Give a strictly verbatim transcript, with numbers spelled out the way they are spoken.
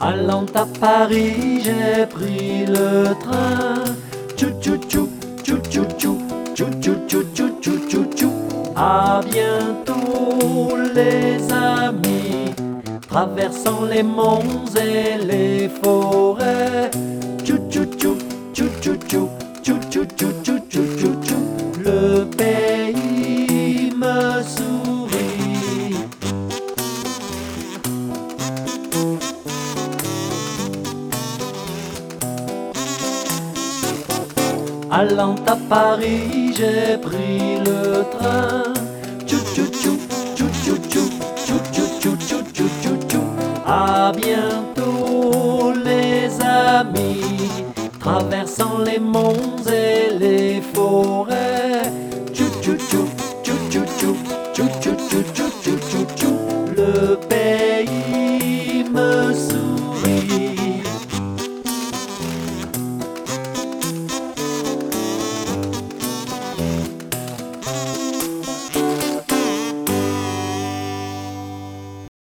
Allant à Paris, j'ai pris le train. Tchou tchou tchou, tchou tchou tchou, tchou tchou tchou tchou tchou tchou tchou. À bientôt les amis, traversant les monts et les forêts. Tchou tchou tchou, tchou tchou tchou, tchou tchou tchou tchou tchou tchou tchou. Le pays me sourit. Allant à Paris, j'ai pris le train. Tchou tchou tchou, tchou tchou tchou, tchou tchou tchou tchou tchou tchou tchou. À bientôt les amis, traversant les monts et les forêts. Tchou tchou tchou, tchou tchou tchou, tchou tchou tchou tchou tchou tchou tchou. Le pays me sourit.